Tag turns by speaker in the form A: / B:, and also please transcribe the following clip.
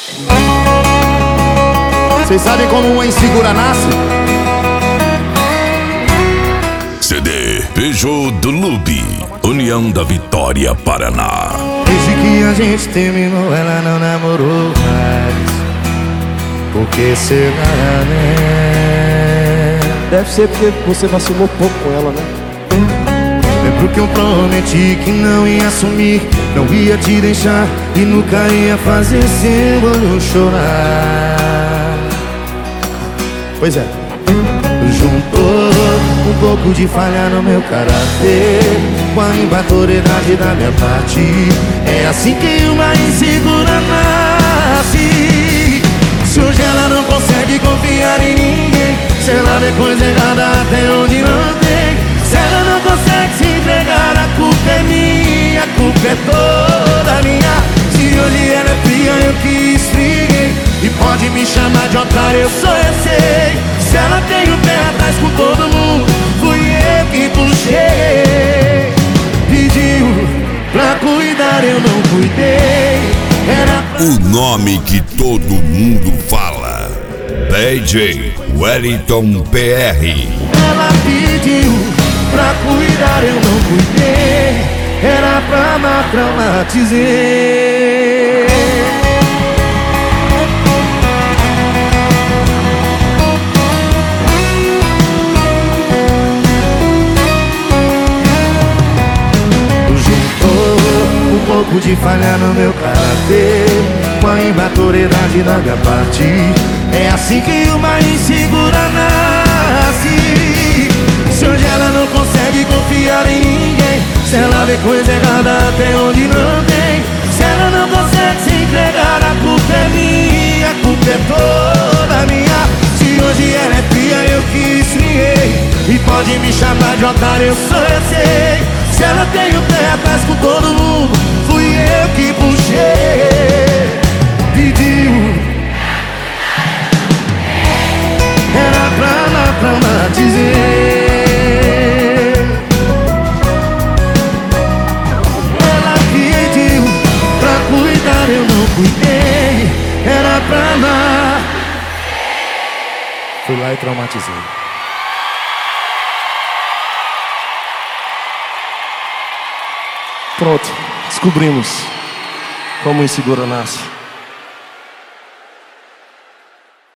A: Vocês sabem como uma insegura nasce?
B: CD Peugeot do Lube, União da Vitória, Paraná.
A: Desde que a gente terminou, ela não namorou mais. Por que será, né?
C: Deve ser porque você vacilou pouco com ela, né?
A: Lembro que eu prometi que não ia sumir, não ia te deixar e nunca ia fazer seu olho chorar. Pois é. Juntou um pouco de falha no meu caráter com a imaturidade da minha parte. É assim que uma insegura nasce. Se hoje ela não consegue confiar em ninguém, se ela vê coisa errada até onde não tem, se ela não consegue se entregar, a culpa é minha, a culpa é toda minha. Se hoje ela é fria, eu que esfriei, e pode me chamar de otário, eu sei. Se ela tem o pé atrás com todo mundo, fui eu que puxei. Pediu pra cuidar, eu não cuidei.
B: O nome que todo mundo fala: DJ Wellington PR.
A: Ela pediu pra cuidar, eu não cuidei. Era pra amar, traumatizei. Um pouco de falha no meu caráter com a imaturidade da minha parte. É assim que uma insegura nasce. Se hoje ela não consegue confiar em ninguém, se ela vê coisa errada até onde não tem, se ela não consegue se entregar, a culpa é minha, a culpa é toda minha. Se hoje ela é fria, eu que esfriei, e pode me chamar de otário, eu sei. Se ela tem o pé atrás com todo mundo, fui eu que puxei. Pediu, era pra lá traumatizei. Ela pediu pra cuidar, eu não cuidei. Era pra lá. Fui lá e traumatizei.
C: Pronto, descobrimos como insegura nasce.